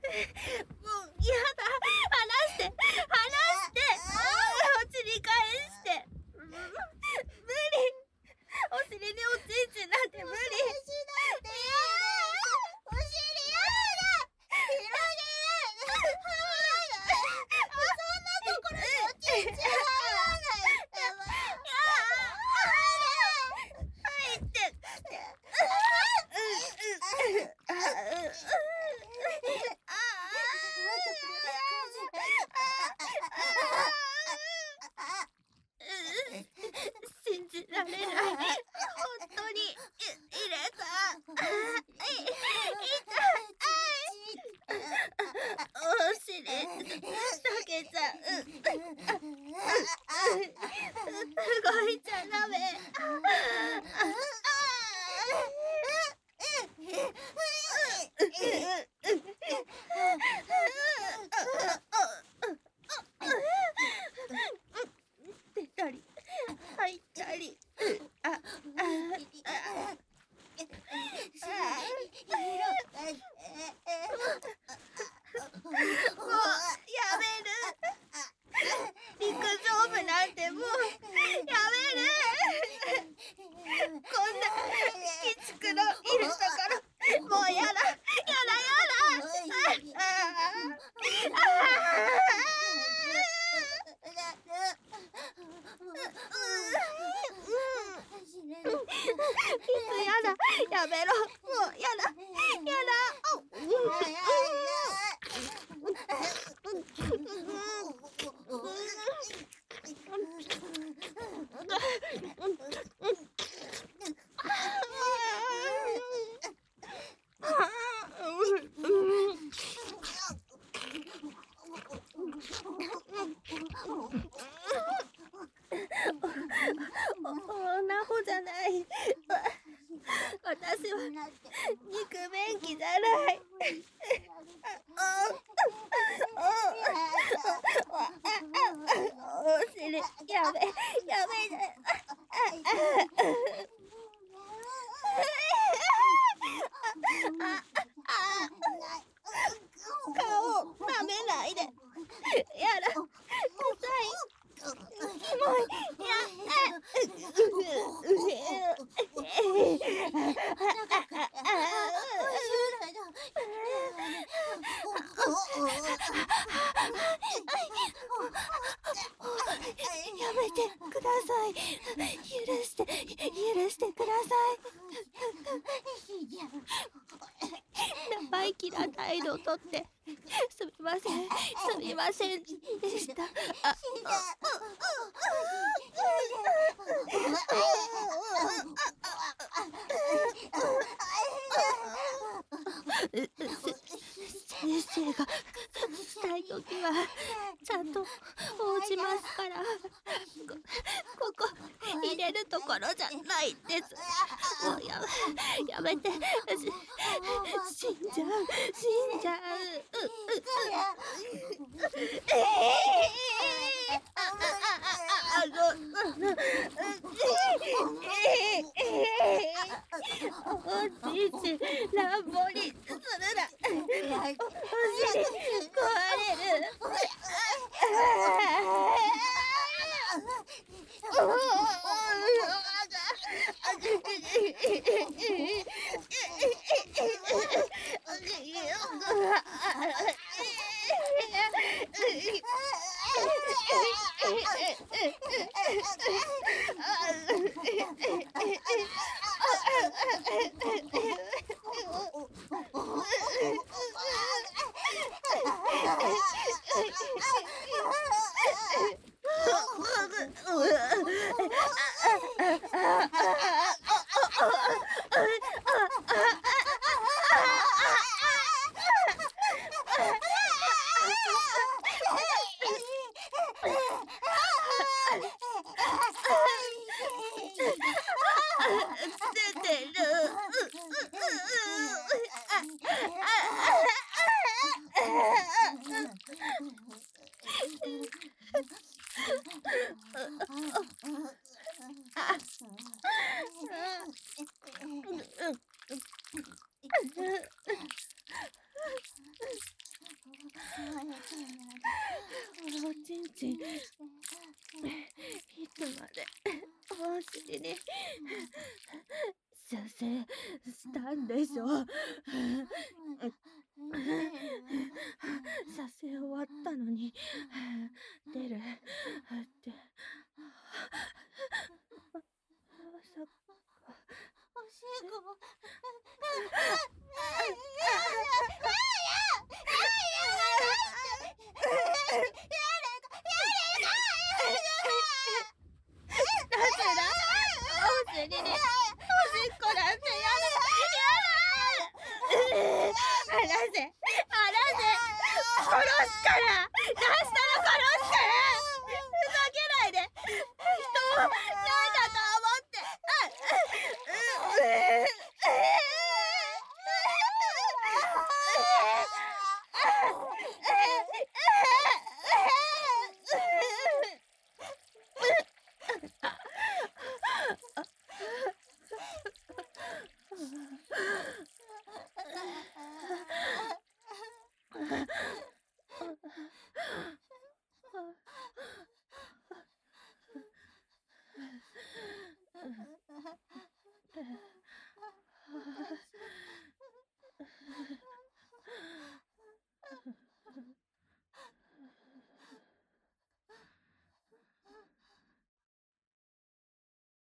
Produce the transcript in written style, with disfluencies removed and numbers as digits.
やだ、離して、お尻返して、無理、お尻におちんちんなんて無理。 お尻やだ、広げないで、そんなところにおちんちん入らないで。 入ってって。信じられない。本当に入れた。お尻裂けちゃう。動いちゃダメ。出たり入ったり。もうやめる。陸上部なんてもうやめる。こんな鬼畜のいるところもうやだ。キスやだ。やめろ。もうやだ。女子じゃない。私は肉便器じゃない。お尻やめ。顔舐めないで。やだ。臭い。キモい。やめてください。許してください。生意気な態度をとってすみませんでした。先生がしたいときはちゃんと応じますから。ここ入れるところじゃないです。もうやめて。死んじゃう。おちんちん乱暴にするな。お尻壊れる。出てる。 おちんちん、いつまでお尻に射精したんでしょう。射精終わったのに出るってまさか。 おしっこなぜだ、お尻におしっこなんてやだ。離せ、殺すから、出したら殺すから。ふざけないで、人を何だと思って。